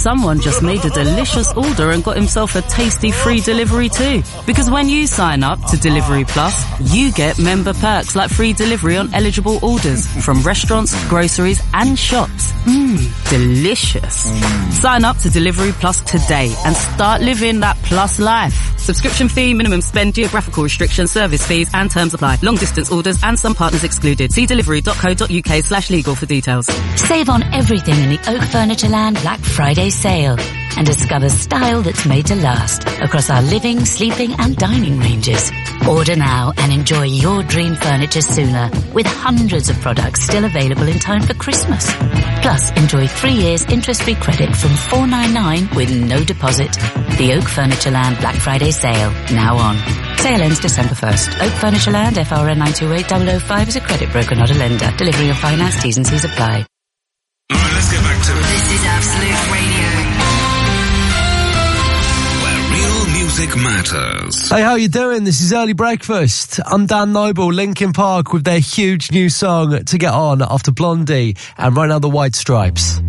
someone just made a delicious order and got himself a tasty free delivery too. Because when you sign up to Delivery Plus, you get member perks like free delivery on eligible orders from restaurants, groceries and shops. Delicious. Sign up to Delivery Plus today and start living that plus life. Subscription fee, minimum spend, geographical restrictions, service fees and terms apply. Long distance orders and some partners excluded. See delivery.co.uk/legal for details. Save on everything in the Oak Furnitureland Black Friday sale and discover style that's made to last across our living, sleeping and dining ranges. Order now and enjoy your dream furniture sooner with hundreds of products still available in time for Christmas. Plus, enjoy 3 years interest-free credit from $499 with no deposit. The Oak Furnitureland Black Friday sale, now on. Sale ends December 1st. Oak Furnitureland, FRN 928005 is a credit broker, not a lender. Delivery and finance, T's and C's apply. Alright, let's get back to it. This is Absolute Radio. Where real music matters. Hey, how you doing? This is Early Breakfast. I'm Dan Noble, Linkin Park with their huge new song To Get On after Blondie and right now the White Stripes.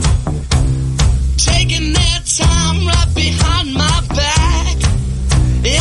Taking their time right behind my back.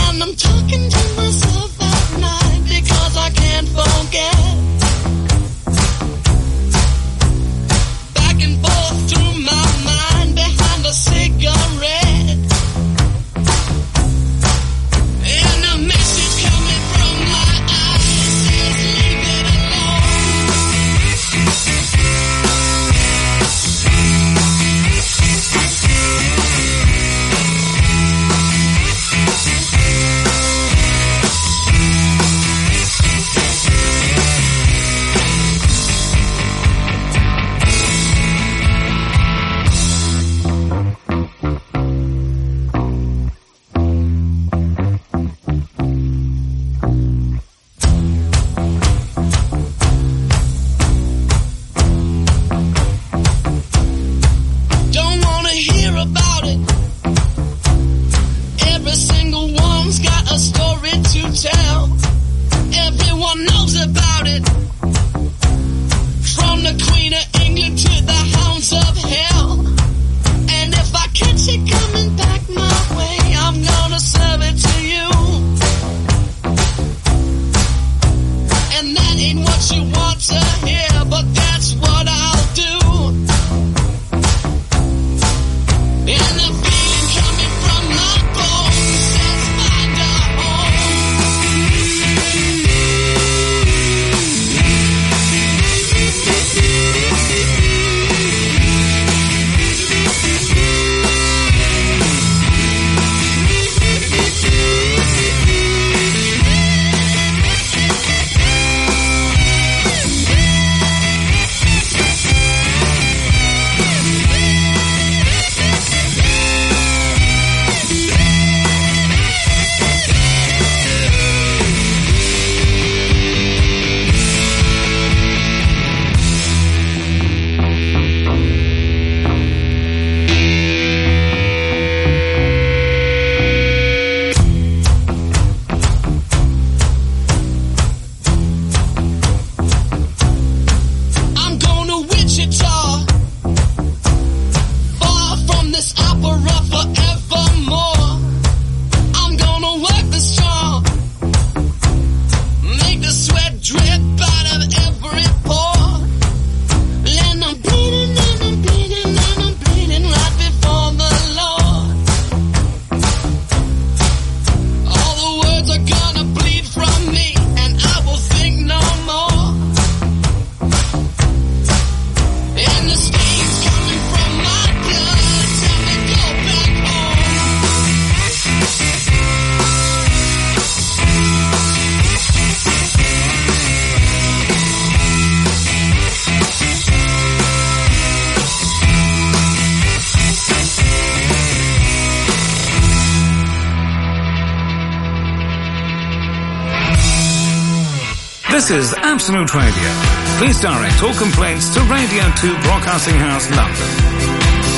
This is Absolute Radio. Please direct all complaints to Radio 2 Broadcasting House, London.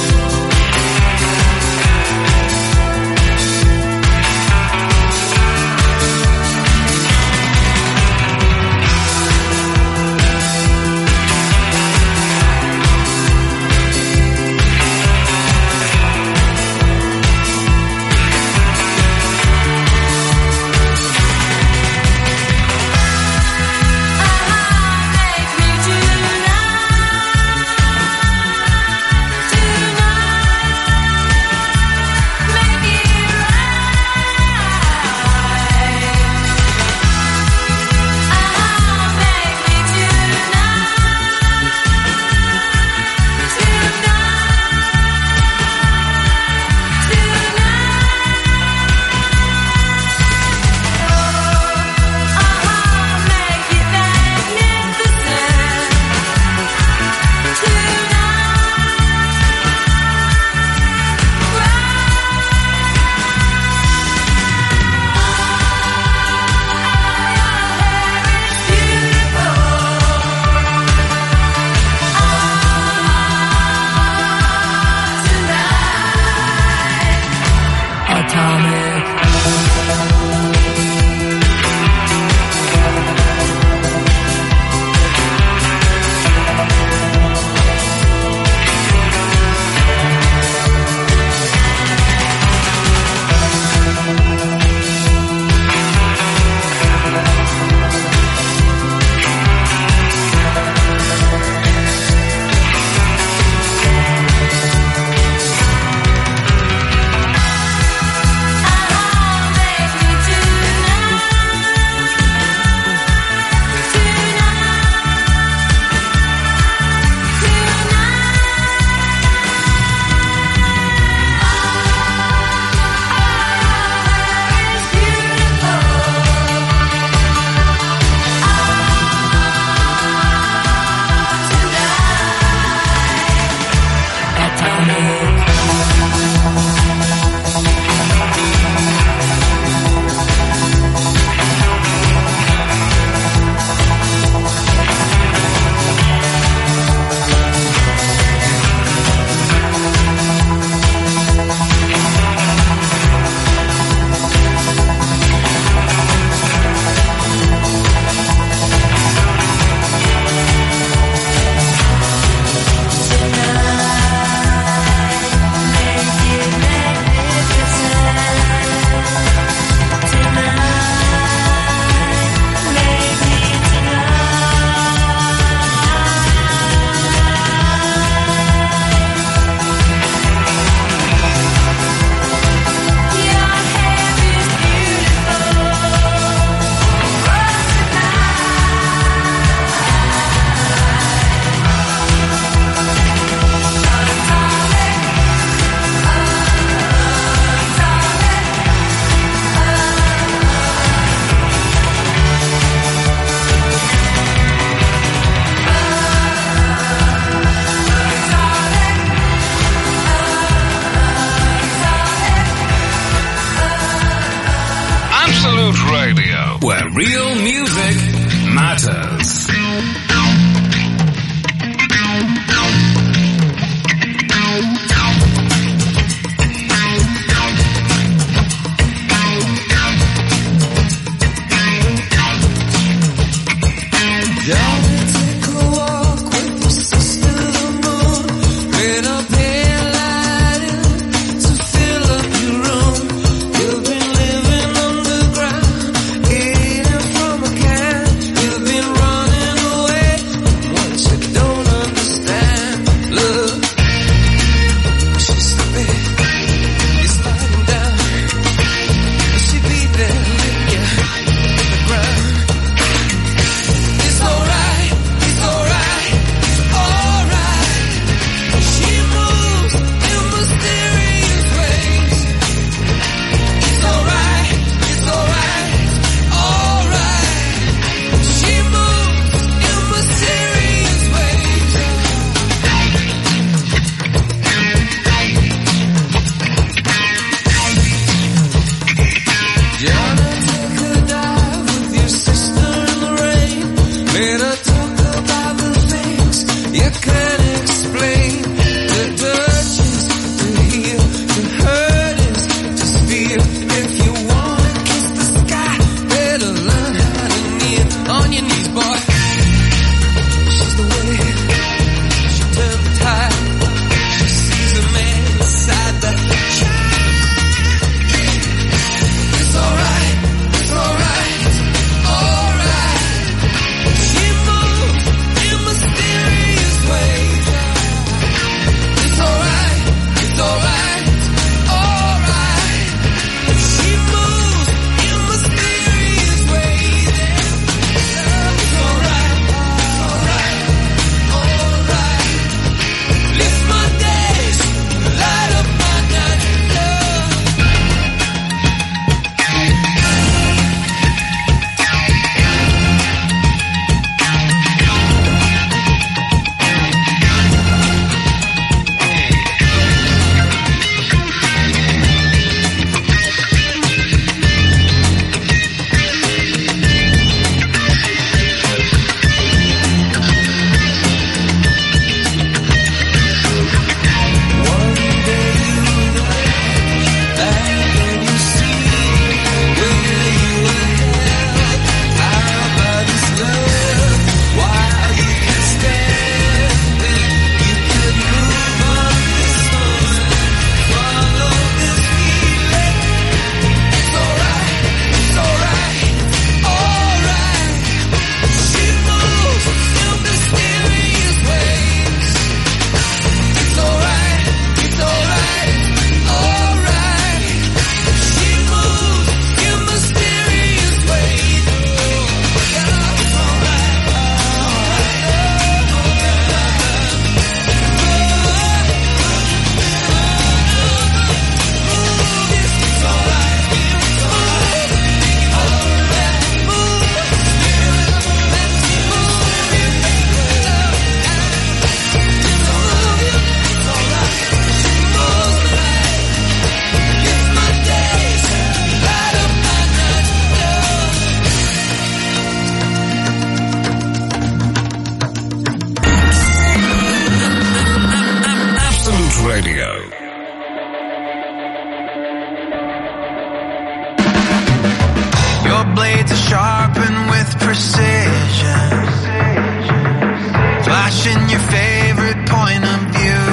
Where real music matters. You've been living underground, eating sharpened with precision, flashing your favorite point of view.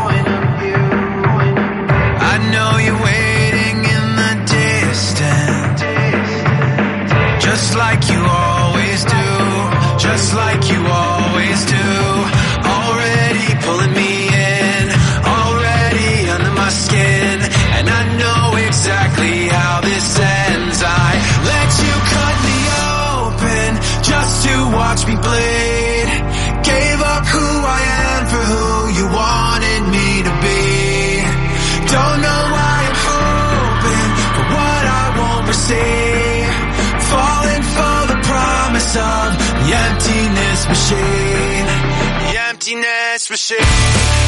I know you're waiting in the distance, just like you always do, just like you always do. Already pulling me in, already under my skin, and I know exactly how this ends. I let you cut me open just to watch me bleed. Gave up who I am for who you wanted me to be. Don't know why I'm hoping for what I won't receive. Falling for the promise of the emptiness machine. The emptiness machine.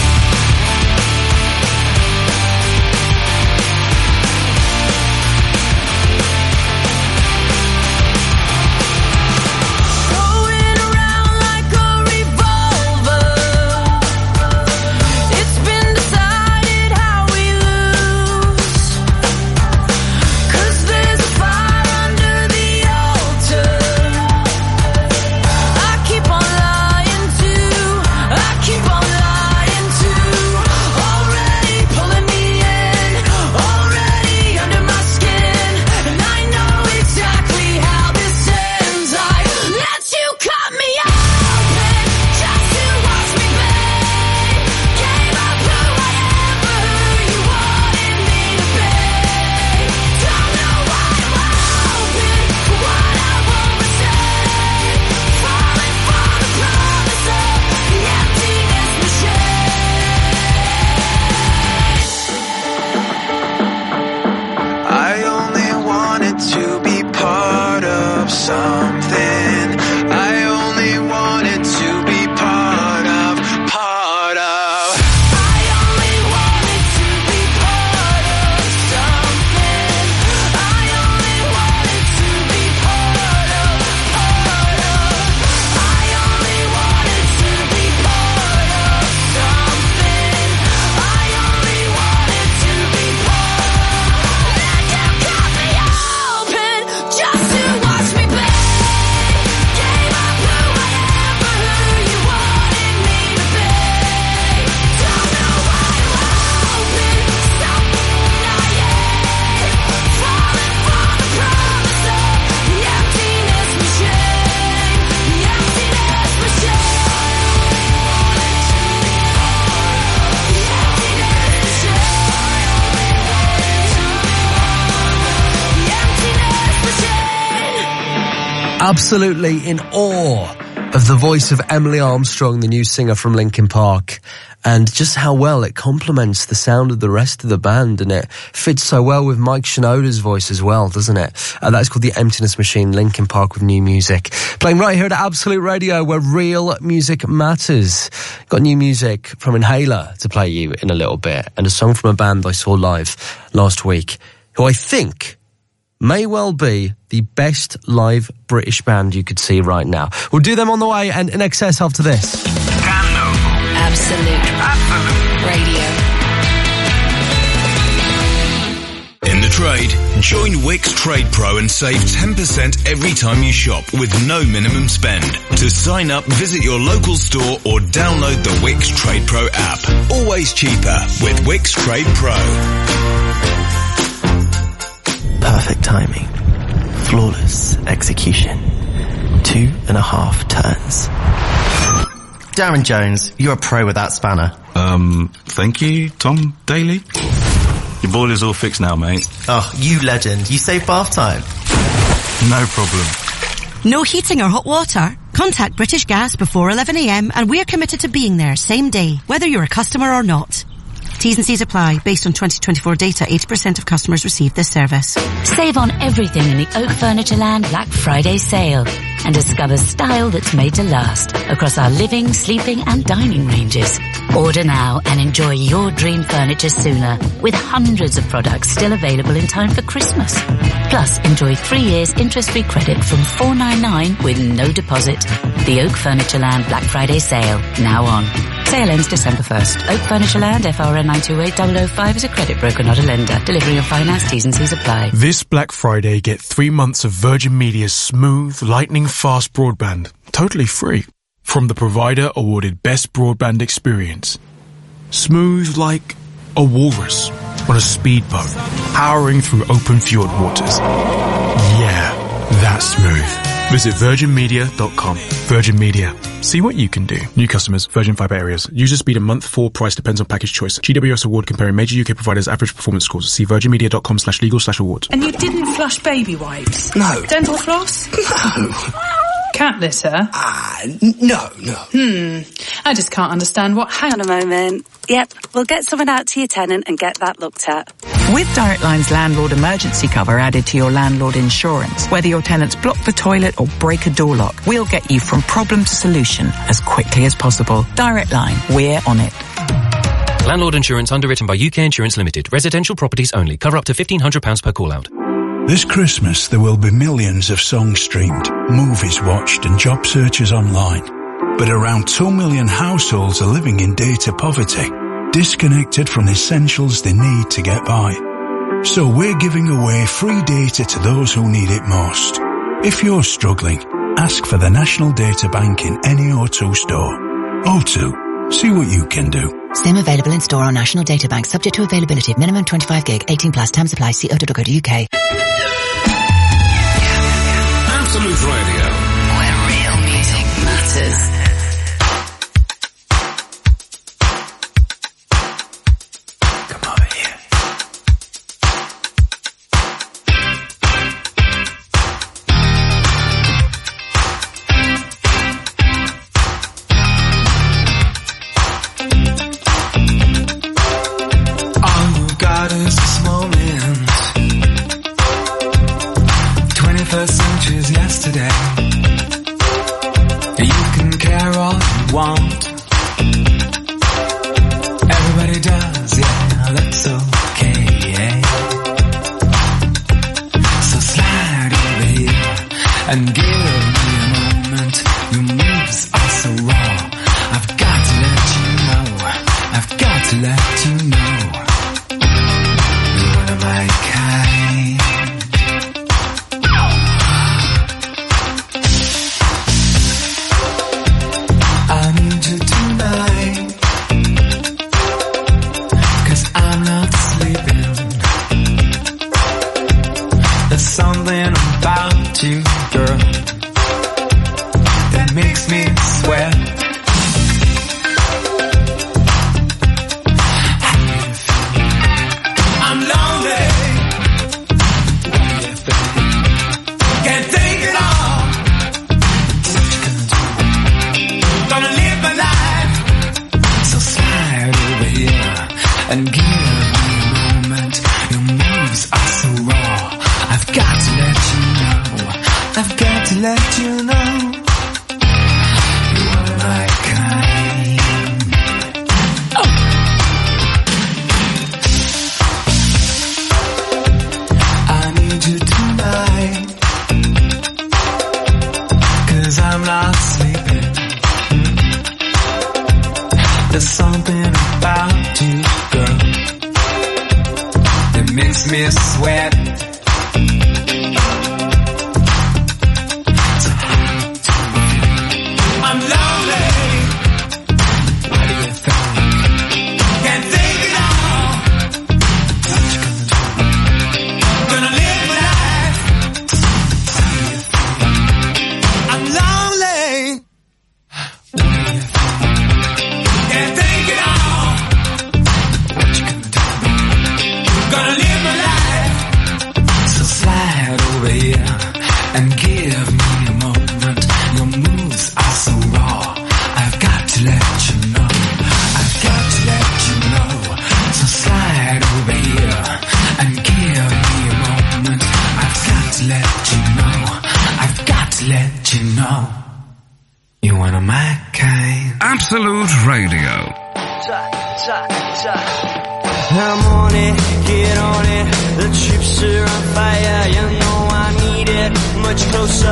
Absolutely in awe of the voice of Emily Armstrong, the new singer from Linkin Park, and just how well it complements the sound of the rest of the band, and it fits so well with Mike Shinoda's voice as well, doesn't it? That's called The Emptiness Machine, Linkin Park with new music. Playing right here at Absolute Radio, where real music matters. Got new music from Inhaler to play you in a little bit, and a song from a band I saw live last week, who I think may well be the best live British band you could see right now. We'll do them on the way, and in excess after this. Absolute Radio. In the trade, join Wix Trade Pro and save 10% every time you shop with no minimum spend. To sign up, visit your local store or download the Wix Trade Pro app. Always cheaper with Wix Trade Pro. Perfect timing. Flawless execution. 2.5 turns. Darren Jones, you're a pro with that spanner. Thank you, Tom Daly. Your boiler's all fixed now, mate. Oh, you legend. You save bath time. No problem. No heating or hot water? Contact British Gas before 11 a.m. and we're committed to being there same day, whether you're a customer or not. T's and C's apply. Based on 2024 data, 80% of customers receive this service. Save on everything in the Oak Furnitureland Black Friday sale and discover style that's made to last across our living, sleeping and dining ranges. Order now and enjoy your dream furniture sooner with hundreds of products still available in time for Christmas. Plus, enjoy 3 years interest-free credit from $4.99 with no deposit. The Oak Furnitureland Black Friday sale, now on. Sale ends December 1st. Oak Furniture Land, FRN 928005 is a credit broker, not a lender. Delivery and finance, T's and C's apply. This Black Friday, get 3 months of Virgin Media's smooth, lightning-fast broadband, totally free, from the provider awarded Best Broadband Experience. Smooth like a walrus on a speedboat, powering through open fjord waters. Yeah, that's smooth. Visit virginmedia.com. Virgin Media. See what you can do. New customers, Virgin Fibre areas. User speed a month, full price depends on package choice. GWS award comparing major UK providers' average performance scores. See virginmedia.com/legal/awards. And you didn't flush baby wipes? No. Dental floss? No. Cat litter? No. I just can't understand what... Hang on a moment. Yep, we'll get someone out to your tenant and get that looked at. With Direct Line's landlord emergency cover added to your landlord insurance, whether your tenants block the toilet or break a door lock, we'll get you from problem to solution as quickly as possible. Direct Line, we're on it. Landlord insurance underwritten by UK Insurance Limited. Residential properties only. Cover up to £1,500 per call-out. This Christmas, there will be millions of songs streamed, movies watched and job searches online. But around 2 million households are living in data poverty, disconnected from the essentials they need to get by. So we're giving away free data to those who need it most. If you're struggling, ask for the National Data Bank in any O2 store. O2, see what you can do. SIM available in store on National Data Bank, subject to availability. Minimum 25 gig, 18 plus. Terms apply. See o2.co.uk. Absolute Radio. Where real music matters.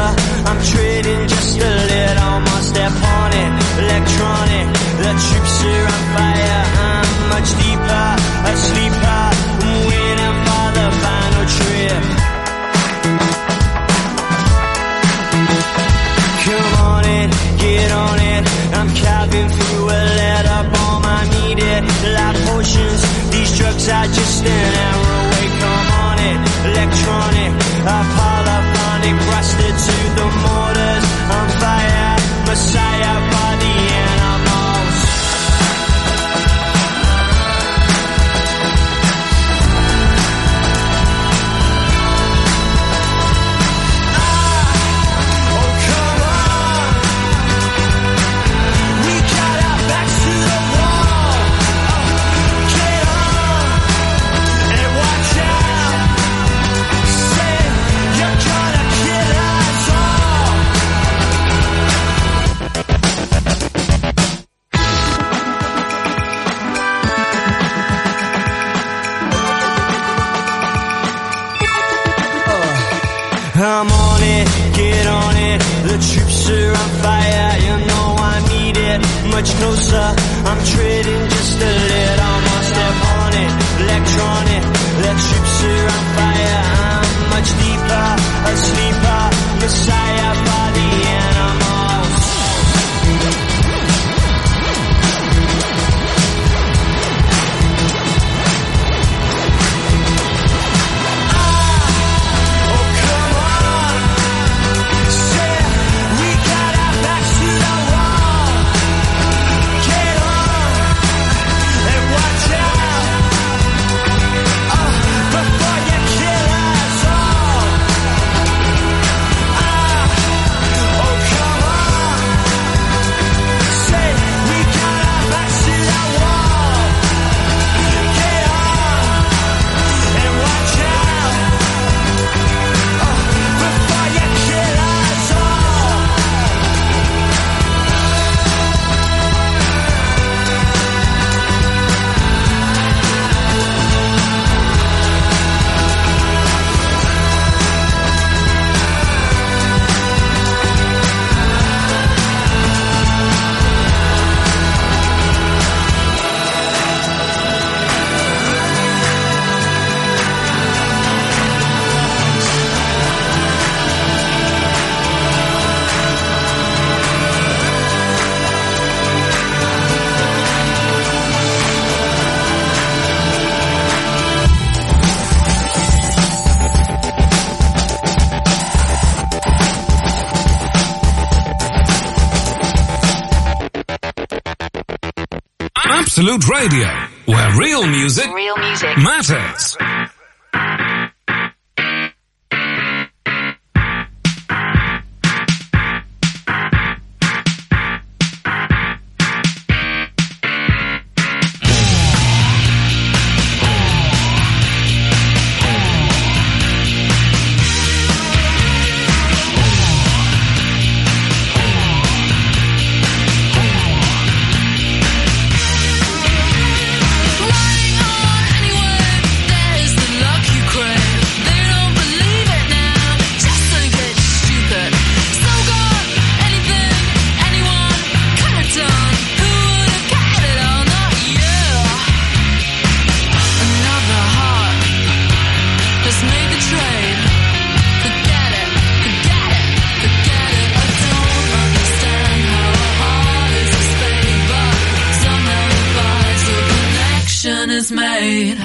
I'm trading just a little more step on it. Electronic, the troops just an arrow away, come on it, electronic, polyphonic, rusted to the mortars, on fire, messiah by the animals. Oh come on, we got our backs to the wall, get on, and watch out, say you're gonna kill us all. I'm on it, get on it, the troops are on fire, you know I need it, much closer, I'm treading just a little more, step on it, electronic, the troops are on fire, I'm much deeper, a sleeper, messiah by the animals. Absolute Radio, where real music matters. Is made.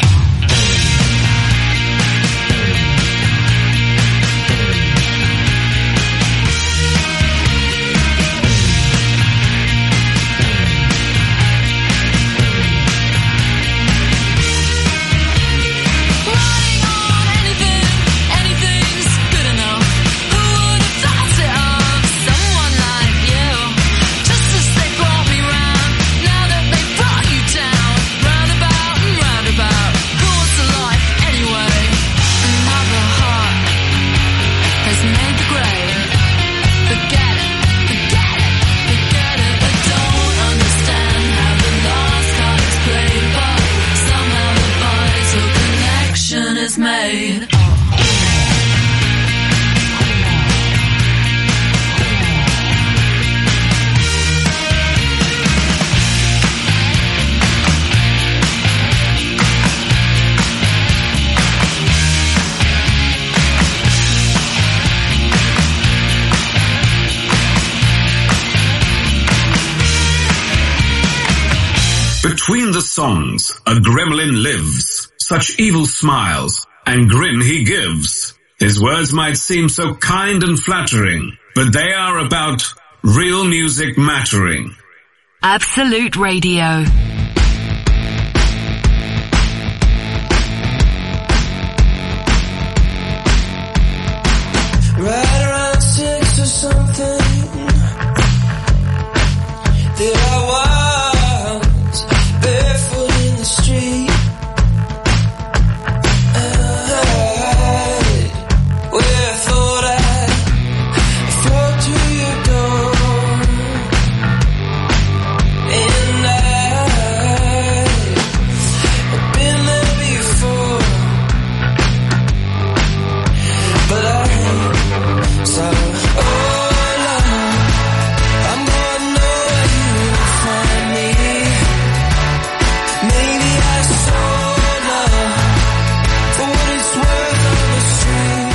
Between the songs, a gremlin lives. such evil smiles, and grin he gives. His words might seem so kind and flattering, but they are about real music mattering. Absolute Radio. Right around 6 or something, there I was, barefoot in the street. Where I thought I'd fall to your door, and I've been there before, but so, oh Lord, I'm gonna know where you will find me. Maybe I sold love for what it's worth on the street.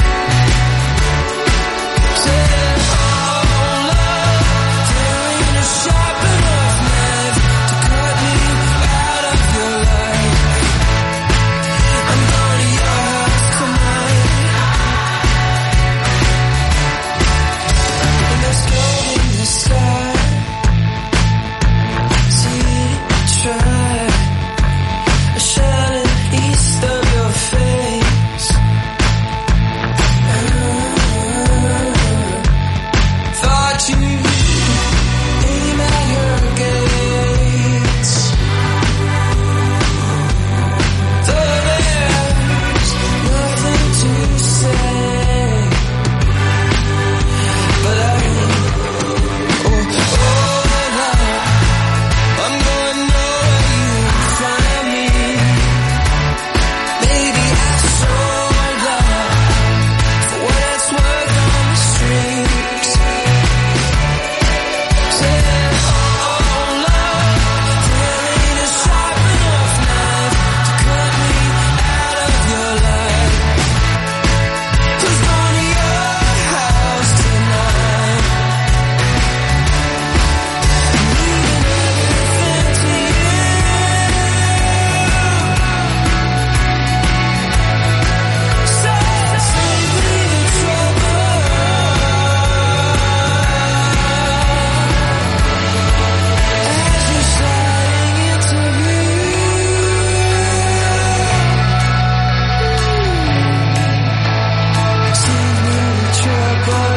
Said, oh love, there ain't a sharp enough knife to cut me out of your life. I'm going to your house tonight. There's gold in the sky. See it try, shining east of your face. Thought you aim at your gates. Though there's nothing to say, but I'm gonna know where you find me. Maybe I sold love for what it's worth on the streets. Said, oh love, there ain't a sharp enough knife to cut me out of your life. 'Cause going to your house tonight, leaving everything to you. Save me the trouble as you're sliding into view. Save me the trouble.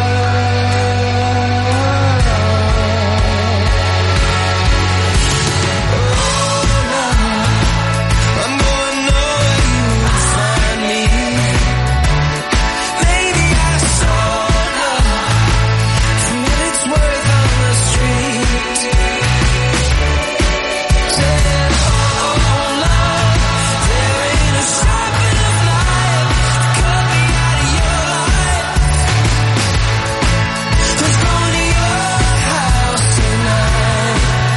I'm gonna know where you will find me. Maybe I sold love for what it's worth on the street. Said, oh love, there ain't a sharp enough knife to cut me out of your life. 'Cause going to your house tonight.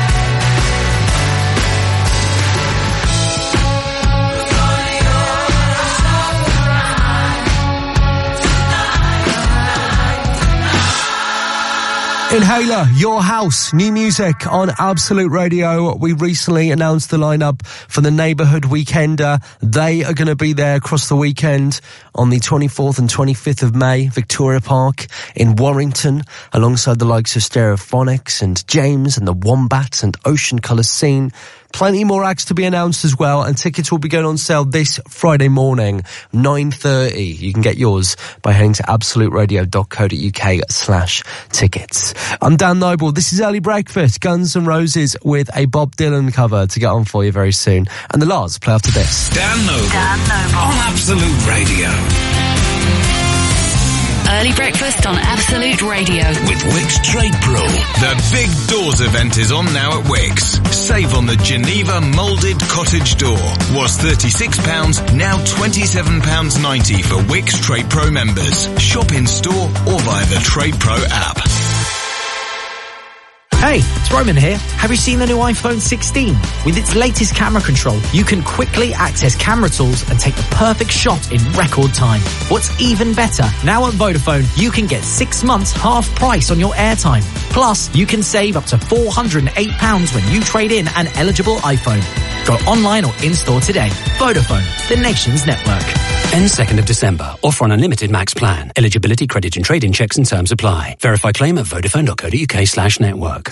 Inhaler, Your House, new music on Absolute Radio. We recently announced the lineup for the Neighbourhood Weekender. They are going to be there across the weekend on the 24th and 25th of May, Victoria Park in Warrington, alongside the likes of Stereophonics and James and the Wombats and Ocean Colour Scene. Plenty more acts to be announced as well, and tickets will be going on sale this Friday morning, 9:30. You can get yours by heading to absoluteradio.co.uk/tickets. I'm Dan Noble. This is Early Breakfast, Guns N' Roses with a Bob Dylan cover to get on for you very soon. And the Lars play after this. Dan Noble on Absolute Radio. Early Breakfast on Absolute Radio. With Wix Trade Pro. The Big Doors event is on now at Wix. Save on the Geneva Moulded Cottage Door. Was £36, now £27.90 for Wix Trade Pro members. Shop in store or via the Trade Pro app. Hey, it's Roman here. Have you seen the new iPhone 16? With its latest camera control, you can quickly access camera tools and take the perfect shot in record time. What's even better, now at Vodafone, you can get 6 months half price on your airtime. Plus, you can save up to £408 when you trade in an eligible iPhone. Go online or in-store today. Vodafone, the nation's network. End 2nd of December. Offer on unlimited max plan. Eligibility, credit and trade-in checks and terms apply. Verify claim at vodafone.co.uk/network.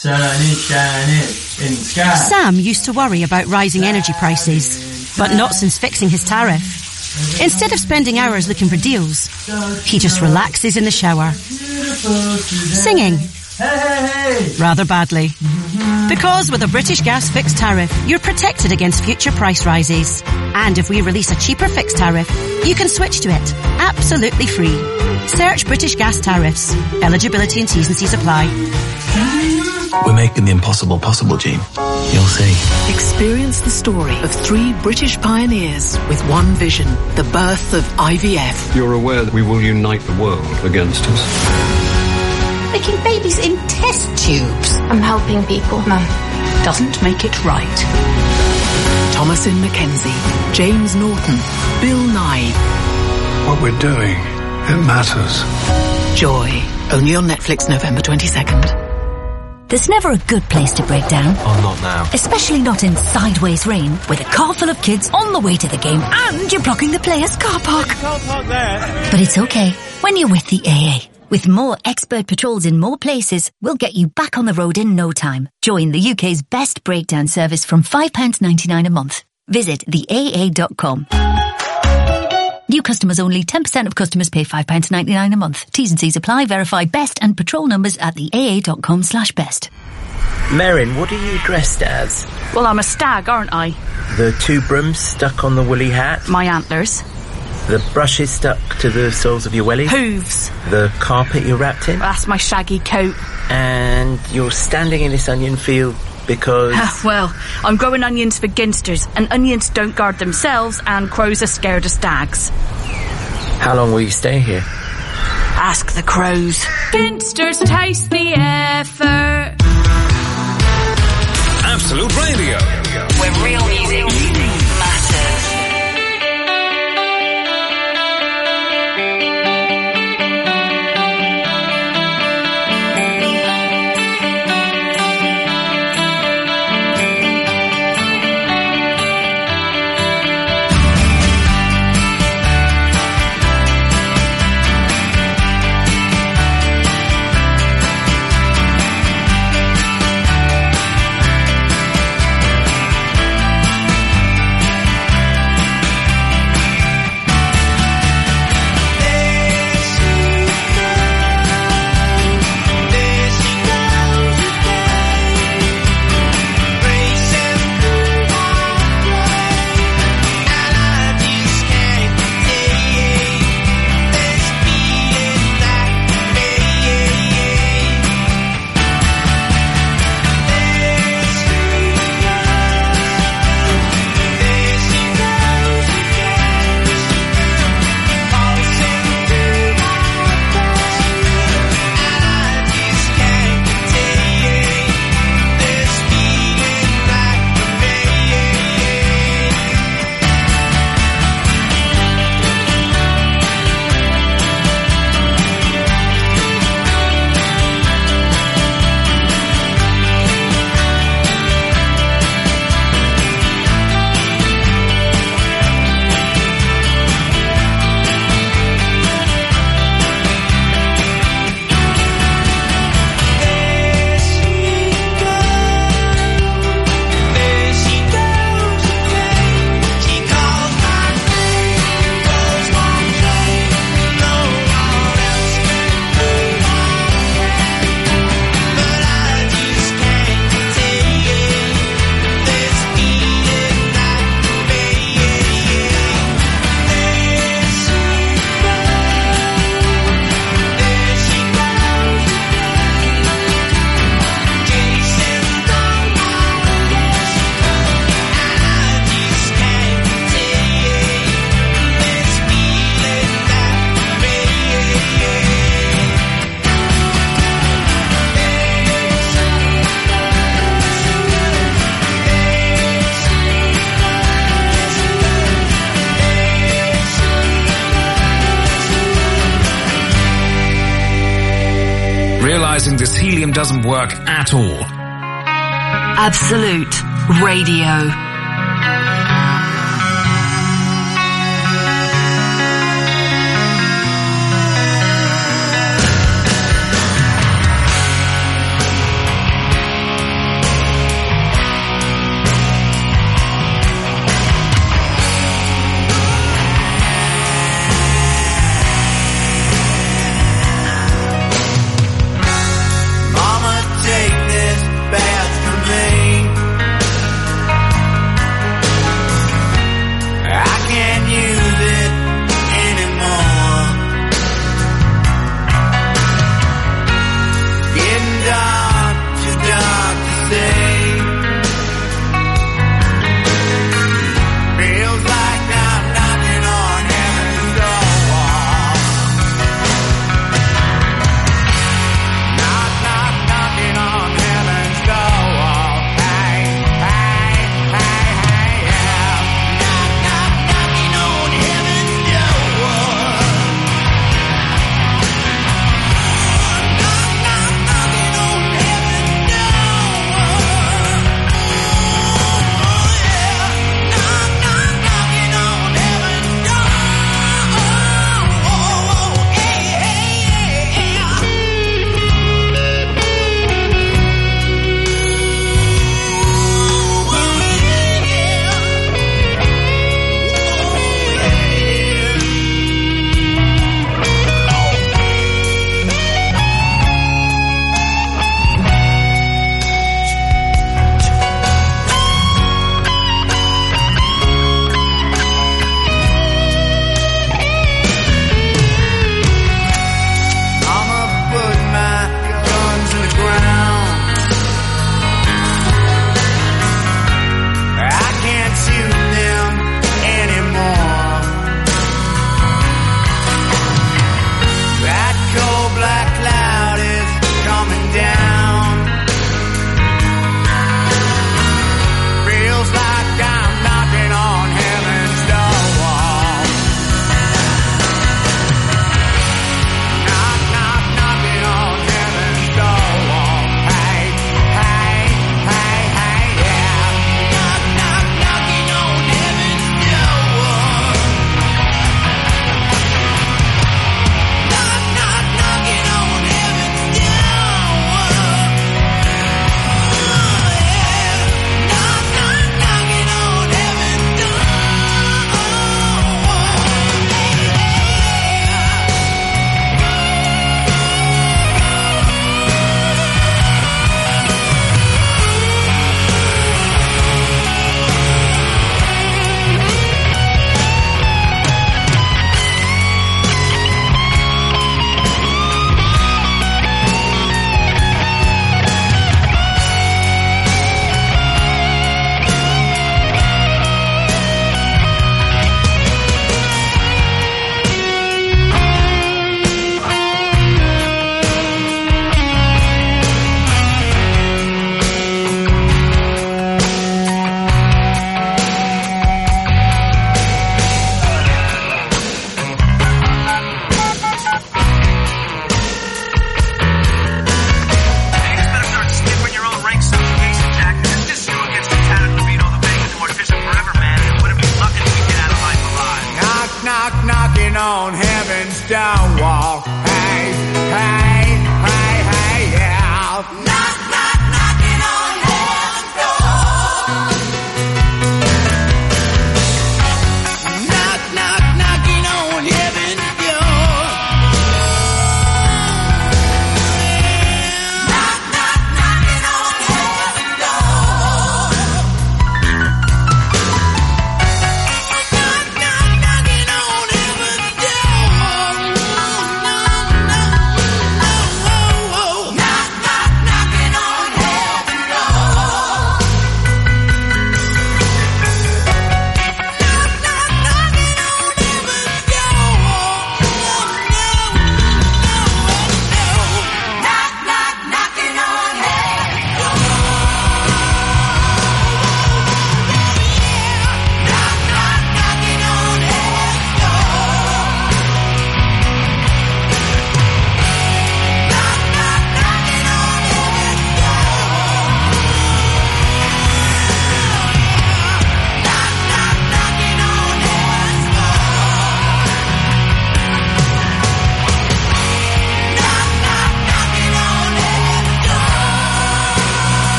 Sam used to worry about rising energy prices, but not since fixing his tariff. Instead of spending hours looking for deals, he just relaxes in the shower, singing rather badly. Because with a British Gas fixed tariff, you're protected against future price rises. And if we release a cheaper fixed tariff, you can switch to it absolutely free. Search British Gas tariffs. Eligibility and T's and C's apply. We're making the impossible possible, Jean. You'll see. Experience the story of 3 British pioneers with one vision, the birth of IVF. You're aware that we will unite the world against us. Making babies in test tubes. I'm helping people, Mum. Doesn't make it right. Thomasin McKenzie, James Norton, Bill Nye. What we're doing, it matters. Joy. Only on Netflix November 22nd. There's never a good place to break down. Oh, not now. Especially not in sideways rain, with a car full of kids on the way to the game and you're blocking the players' car park. Can't park there. But it's okay when you're with the AA. With more expert patrols in more places, we'll get you back on the road in no time. Join the UK's best breakdown service from £5.99 a month. Visit theaa.com. New customers only. 10% of customers pay £5.99 a month. T's and C's apply. Verify best and patrol numbers at theaa.com/best. Merrin, what are you dressed as? Well, I'm a stag, aren't I? The 2 brooms stuck on the woolly hat? My antlers. The brushes stuck to the soles of your wellies? Hooves. The carpet you're wrapped in? That's my shaggy coat. And you're standing in this onion field because... Well, I'm growing onions for ginsters, and onions don't guard themselves, and crows are scared of stags. How long will you stay here? Ask the crows. Ginsters taste the effort. Absolute Radio. Where real music matters. realizing this helium doesn't work at all. Absolute Radio. Take this badge from me.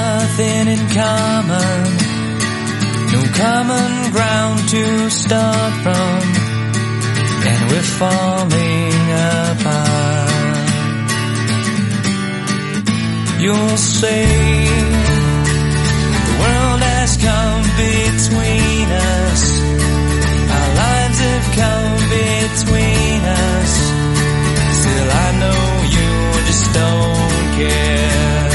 nothing in common, no common ground to start from, and we're falling apart. You'll say the world has come between us, our lives have come between us, still I know you just don't care.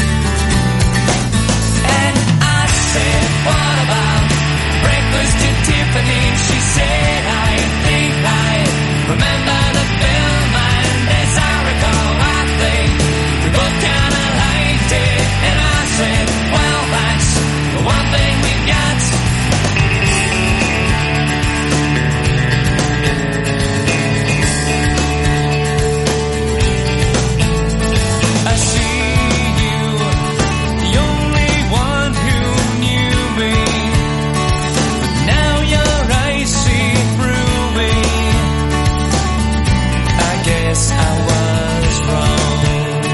And I said, what about breakfast at Tiffany's? She said, I think I remember the film, and as I recall, I think we both kinda liked it. And I said, well, that's the one thing we got. I see you, the only one who knew me, but now your eyes see through me. I guess I was wrong.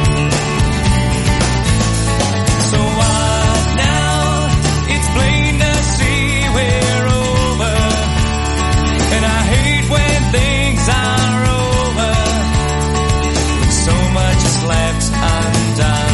So what now? It's plain to see we're over, and I hate when things are over, when so much is left undone.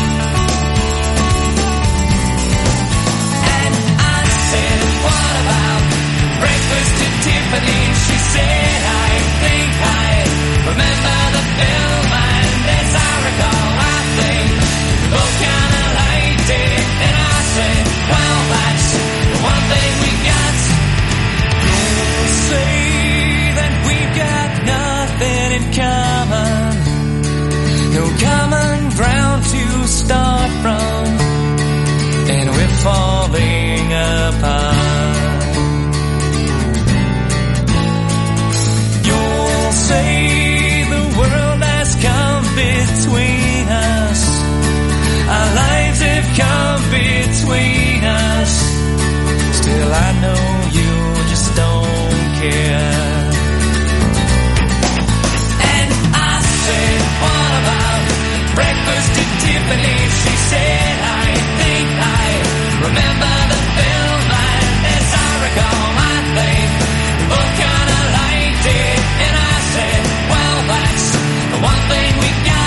And I said, what about breakfast at Tiffany's? She said, I think I remember the film, and as I recall, I think we both kinda liked it. And I said, well, that's the one thing we got. You'll say that we've got nothing in common, no common ground to start from, and we're falling apart. You'll say the world has come between us, our lives have come between us, still I know you just don't care. And I said, what about breakfast at Tiffany's? She said, I think I remember the film, and as I recall, I think we both kinda liked it. And I said, well, that's the one thing we got.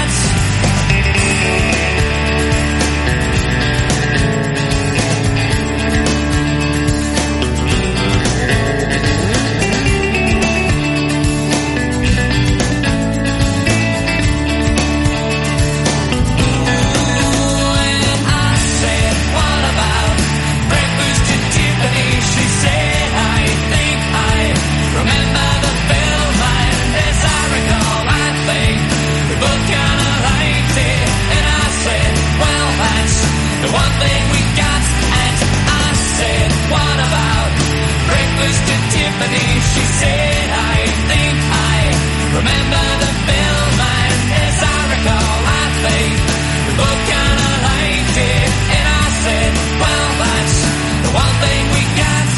She said, I think I remember the film, and as I recall, I think we both kinda liked it. And I said, well, that's the one thing we got.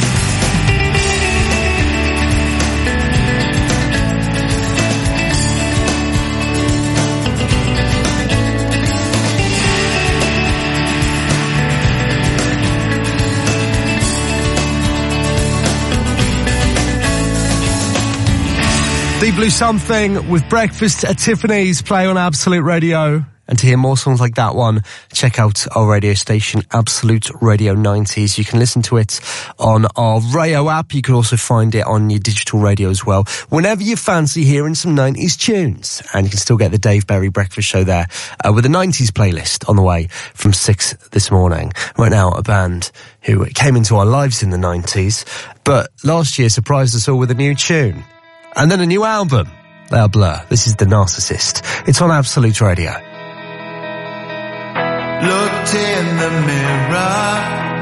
Deep Blue Something with Breakfast at Tiffany's, play on Absolute Radio. And to hear more songs like that one, check out our radio station, Absolute Radio 90s. You can listen to it on our Rayo app. You can also find it on your digital radio as well, whenever you fancy hearing some 90s tunes. And you can still get the Dave Berry Breakfast Show there, with a 90s playlist on the way from 6 this morning. Right now, a band who came into our lives in the 90s, but last year surprised us all with a new tune. And then a new album. They are Blur. This is The Narcissist. It's on Absolute Radio. Looked in the mirror,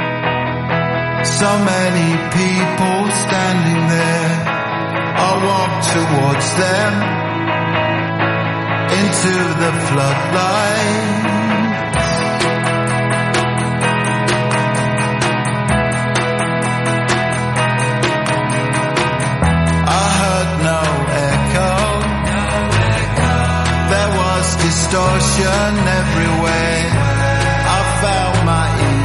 so many people standing there. I walked towards them, into the floodlights. Distortion everywhere. I found my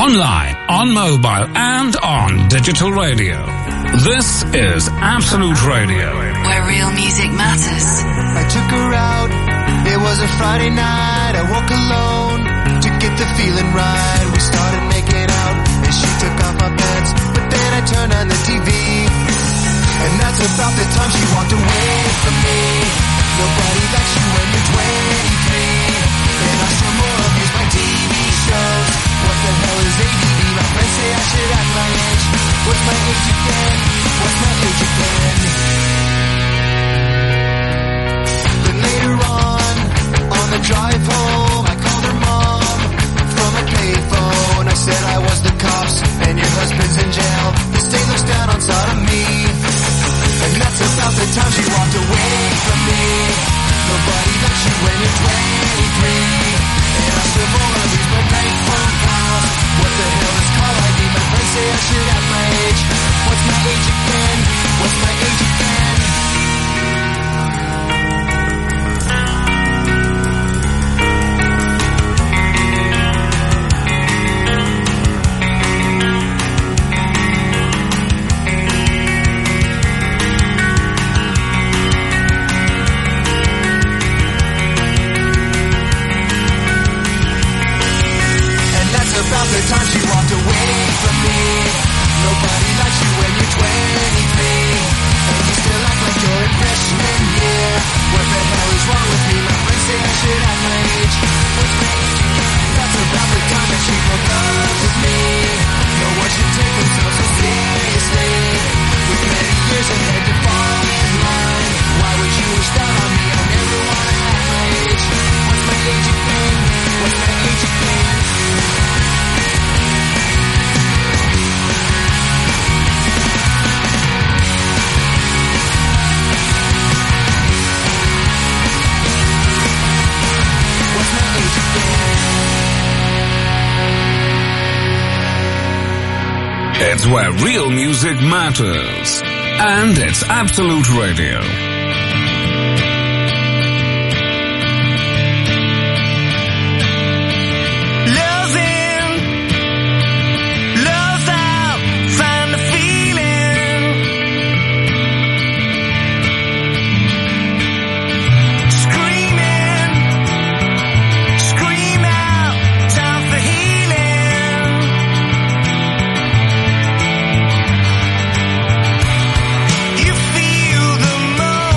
online, on mobile, and on digital radio. This is Absolute Radio. Where real music matters. I took her out, it was a Friday night. I woke alone to get the feeling right. We started making out and she took off my pants, but then I turned on the TV, and that's about the time she walked away from me. Nobody likes you when you're 23, and I still more abuse my TV shows. What the hell is ADD? My friends say I should act my age. What's my age again? What's my age again? Then later on the drive home, I called her mom from a payphone. I said I was the cops and your husband's in jail. The state looks down on sodomy, and that's about the time she walked away from me. Nobody likes you when you're 23, and I still wanna lose my night phone calls. What the hell is call ID? My friends say I should have my age. What's my age again? What's my age again? About the time she walked away from me. Nobody likes you when you're 23, and you still act like you're in freshman year. What the hell is wrong with me? My friends say I should have my age. What's my age again? That's about the time that she broke up with me. No one should take themselves so seriously, with many years ahead to fall in line. Why would you wish that on me? I never wanna have my age. What's my age again? What's my age again? It's where real music matters. And it's Absolute Radio. You feel the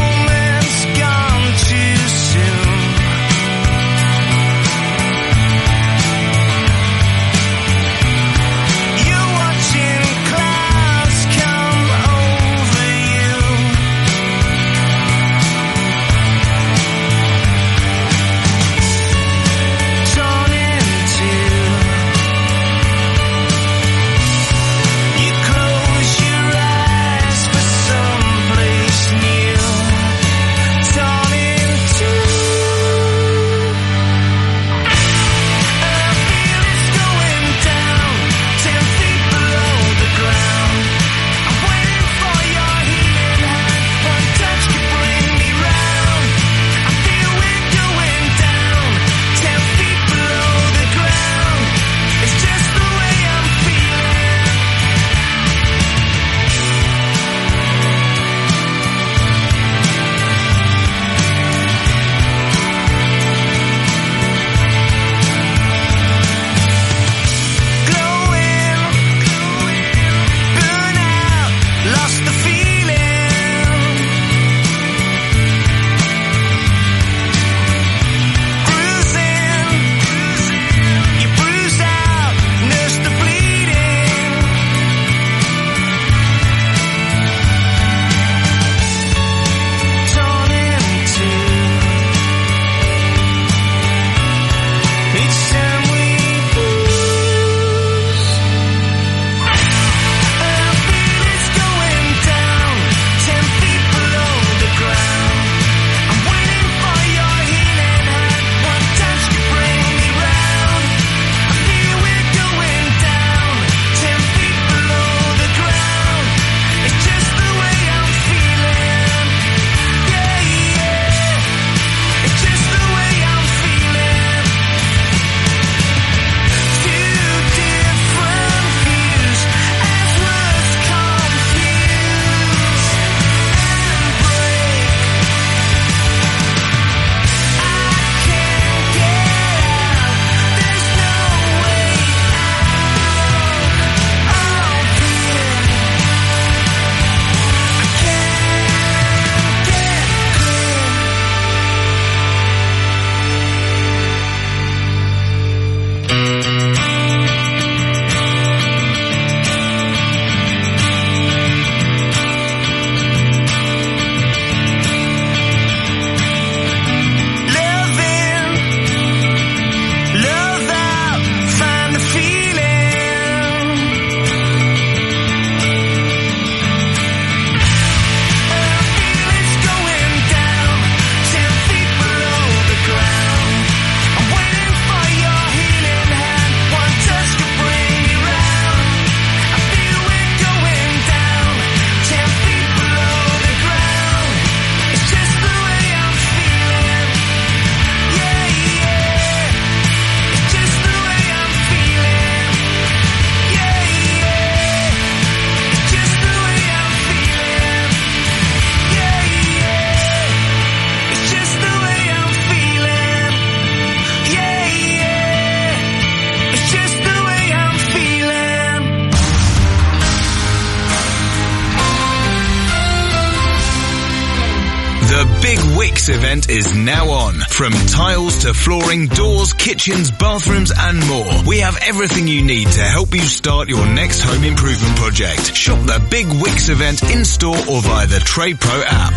Wix event is now on. From tiles to flooring, doors, kitchens, bathrooms and more. We have everything you need to help you start your next home improvement project. Shop the big Wix event in-store or via the Trade Pro app.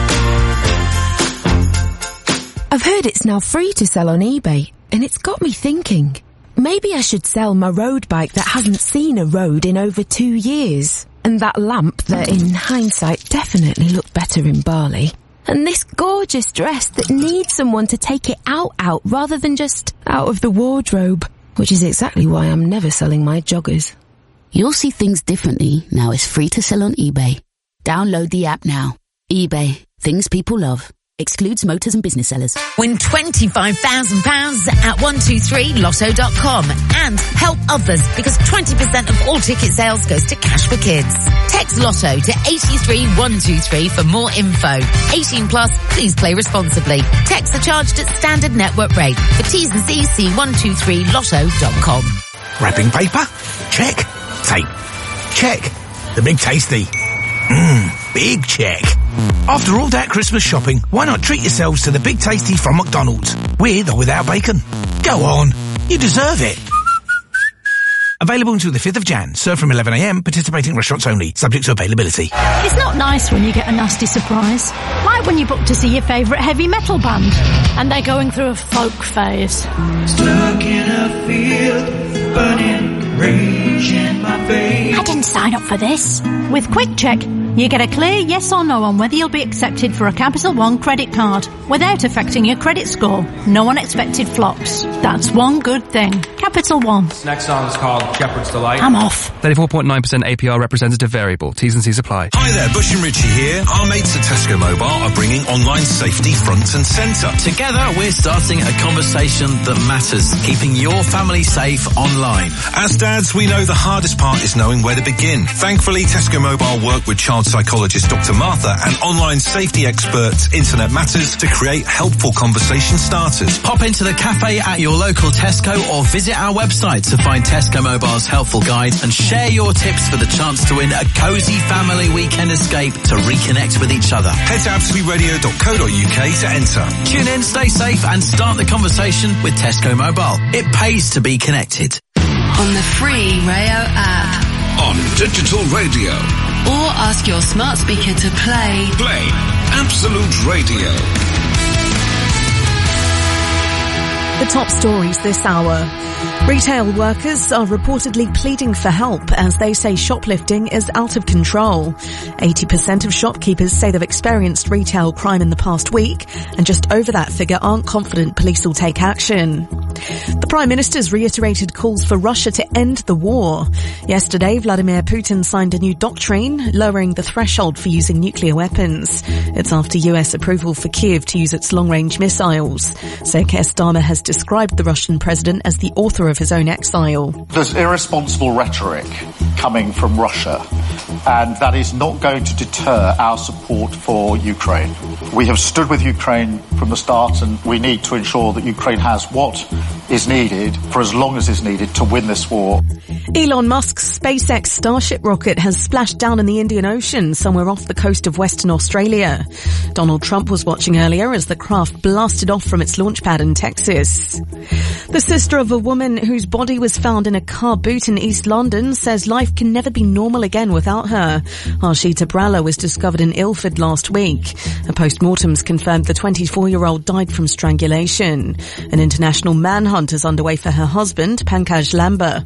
I've heard it's now free to sell on eBay, and it's got me thinking. Maybe I should sell my road bike that hasn't seen a road in over 2 years. And that lamp that, in hindsight, definitely looked better in Bali. And this gorgeous dress that needs someone to take it out rather than just out of the wardrobe. Which is exactly why I'm never selling my joggers. You'll see things differently now it's free to sell on eBay. Download the app now. eBay. Things people love. Excludes motors and business sellers. Win £25,000 at 123lotto.com and help others because 20% of all ticket sales goes to Cash for Kids. Text Lotto to 83123 for more info. 18 plus, please play responsibly. Texts are charged at standard network rate. For T's and C's, see 123lotto.com. Wrapping paper? Check. Tape? Check. The Big Tasty? Big check. After all that Christmas shopping, why not treat yourselves to the Big Tasty from McDonald's? With or without bacon? Go on. You deserve it. Available until the 5th of Jan. Served from 11 a.m. Participating restaurants only. Subject to availability. It's not nice when you get a nasty surprise. Like when you book to see your favourite heavy metal band and they're going through a folk phase. Stuck in a field, burning rage in my veins. I didn't sign up for this. With Quick Check, you get a clear yes or no on whether you'll be accepted for a Capital One credit card without affecting your credit score. No unexpected flops. That's one good thing. Capital One. This next song is called Shepherd's Delight. I'm off. 34.9% APR representative variable. T's and C's apply. Hi there, Bush and Richie here. Our mates at Tesco Mobile are bringing online safety front and centre. Together, we're starting a conversation that matters, keeping your family safe online. As dads, we know the hardest part is knowing where to begin. Thankfully, Tesco Mobile work with child psychologist Dr. Martha and online safety experts Internet Matters to create helpful conversation starters. Pop into the cafe at your local Tesco or visit our website to find Tesco Mobile's helpful guide and share your tips for the chance to win a cosy family weekend escape to reconnect with each other. Head to absoluteradio.co.uk to enter. Tune in, stay safe and start the conversation with Tesco Mobile. It pays to be connected. On the free Rayo app. On digital radio. Or ask your smart speaker to play Absolute Radio. The top stories this hour. Retail workers are reportedly pleading for help as they say shoplifting is out of control. 80% of shopkeepers say they've experienced retail crime in the past week, and just over that figure aren't confident police will take action. The Prime Minister's reiterated calls for Russia to end the war. Yesterday, Vladimir Putin signed a new doctrine, lowering the threshold for using nuclear weapons. It's after US approval for Kyiv to use its long-range missiles. Sir Keir Starmer has described the Russian president as the author of his own exile. There's irresponsible rhetoric coming from Russia, and that is not going to deter our support for Ukraine. We have stood with Ukraine from the start, and we need to ensure that Ukraine has what is needed for as long as is needed to win this war. Elon Musk's SpaceX Starship rocket has splashed down in the Indian Ocean, somewhere off the coast of Western Australia. Donald Trump was watching earlier as the craft blasted off from its launch pad in Texas. The sister of a woman whose body was found in a car boot in East London says life can never be normal again without her. Harshita Bralla was discovered in Ilford last week. A post-mortem's confirmed the 24-year-old died from strangulation. An international manhunt is underway for her husband, Pankaj Lamba.